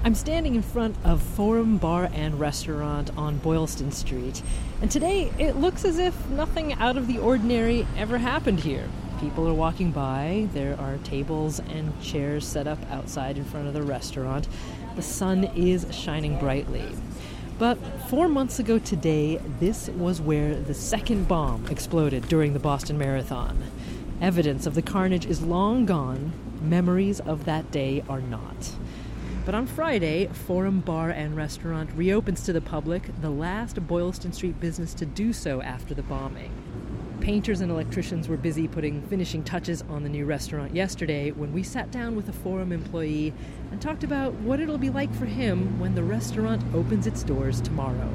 I'm standing in front of Forum Bar and Restaurant on Boylston Street, and today it looks as if nothing out of the ordinary ever happened here. People are walking by, there are tables and chairs set up outside in front of the restaurant. The sun is shining brightly. But 4 months ago today, this was where the second bomb exploded during the Boston Marathon. Evidence of the carnage is long gone. Memories of that day are not. But on Friday, Forum Bar and Restaurant reopens to the public, the last Boylston Street business to do so after the bombing. Painters and electricians were busy putting finishing touches on the new restaurant yesterday when we sat down with a Forum employee and talked about what it'll be like for him when the restaurant opens its doors tomorrow.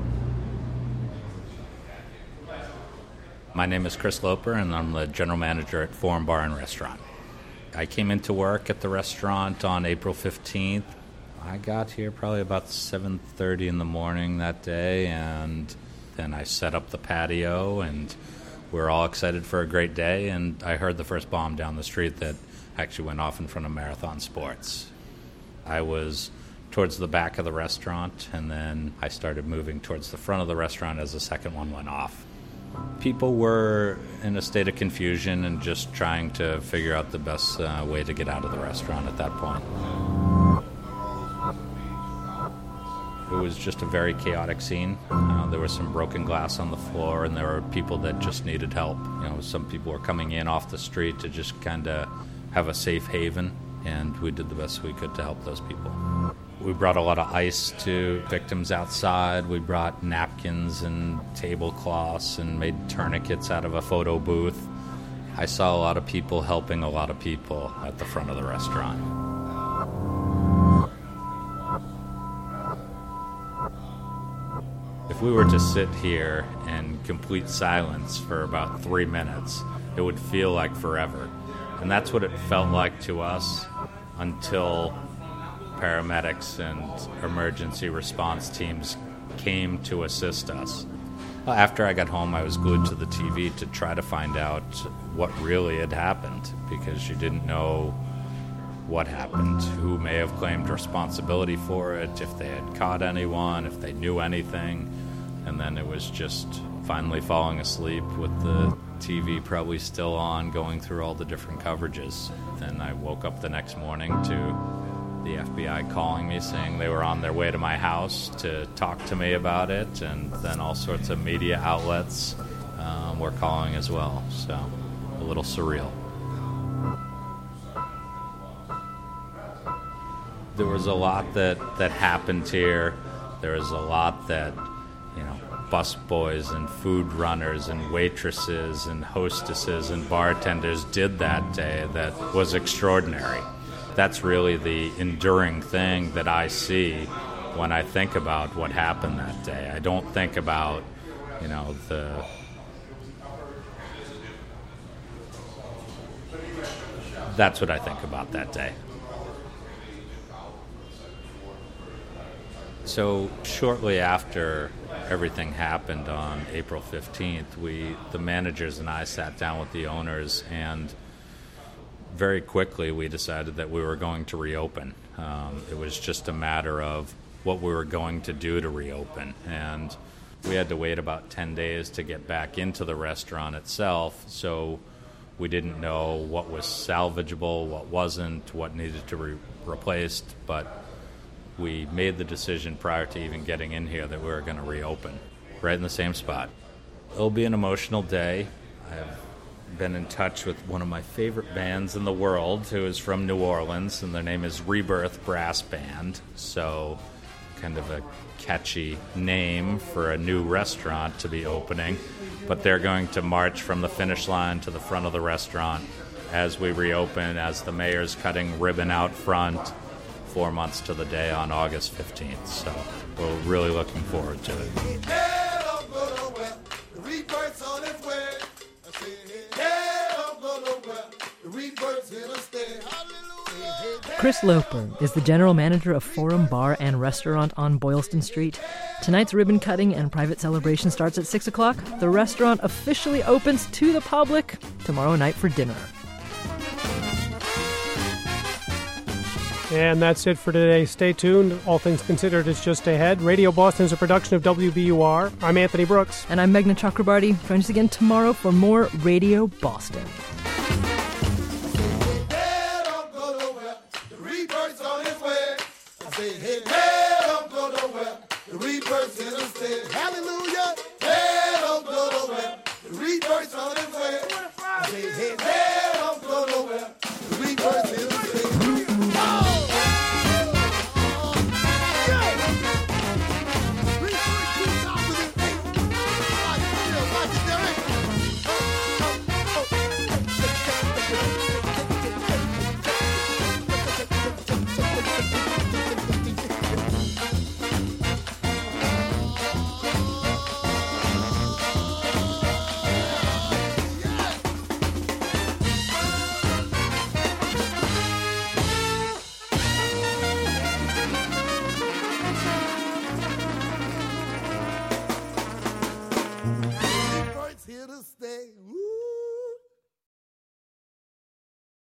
My name is Chris Loper, and I'm the general manager at Forum Bar and Restaurant. I came into work at the restaurant on April 15th. I got here probably about 7:30 in the morning that day, and then I set up the patio, and we were all excited for a great day, and I heard the first bomb down the street that actually went off in front of Marathon Sports. I was towards the back of the restaurant, and then I started moving towards the front of the restaurant as the second one went off. People were in a state of confusion and just trying to figure out the best way to get out of the restaurant at that point. It was just a very chaotic scene. There was some broken glass on the floor, and there were people that just needed help. Some people were coming in off the street to just kind of have a safe haven, and we did the best we could to help those people. We brought a lot of ice to victims outside. We brought napkins and tablecloths and made tourniquets out of a photo booth. I saw a lot of people helping a lot of people at the front of the restaurant. If we were to sit here in complete silence for about 3 minutes, it would feel like forever. And that's what it felt like to us until paramedics and emergency response teams came to assist us. After I got home, I was glued to the TV to try to find out what really had happened, because you didn't know what happened, who may have claimed responsibility for it, if they had caught anyone, if they knew anything. And then it was just finally falling asleep with the TV probably still on, going through all the different coverages. Then I woke up the next morning to the FBI calling me saying they were on their way to my house to talk to me about it, and then all sorts of media outlets were calling as well. So a little surreal. There was a lot that happened here. There was a lot that, bus boys and food runners and waitresses and hostesses and bartenders did that day that was extraordinary. That's really the enduring thing that I see when I think about what happened that day. I don't think about, That's what I think about that day. So shortly after everything happened on April 15th, the managers and I sat down with the owners, and very quickly we decided that we were going to reopen. It was just a matter of what we were going to do to reopen, and we had to wait about 10 days to get back into the restaurant itself, so we didn't know what was salvageable, what wasn't, what needed to be replaced, but we made the decision prior to even getting in here that we were going to reopen, right in the same spot. It'll be an emotional day. I've been in touch with one of my favorite bands in the world who is from New Orleans, and their name is Rebirth Brass Band. So kind of a catchy name for a new restaurant to be opening. But they're going to march from the finish line to the front of the restaurant as we reopen, as the mayor's cutting ribbon out front, 4 months to the day on August 15th. So we're really looking forward to it. Chris Loper is the general manager of Forum Bar and Restaurant on Boylston Street. Tonight's ribbon cutting and private celebration starts at 6 o'clock. The restaurant officially opens to the public tomorrow night for dinner. And that's it for today. Stay tuned. All Things Considered is just ahead. Radio Boston is a production of WBUR. I'm Anthony Brooks. And I'm Meghna Chakrabarty. Join us again tomorrow for more Radio Boston. Hallelujah. Hey, don't go nowhere. The rebirth's on its way. I say, hey, don't go nowhere. The rebirth's in its way. Here to stay. Woo.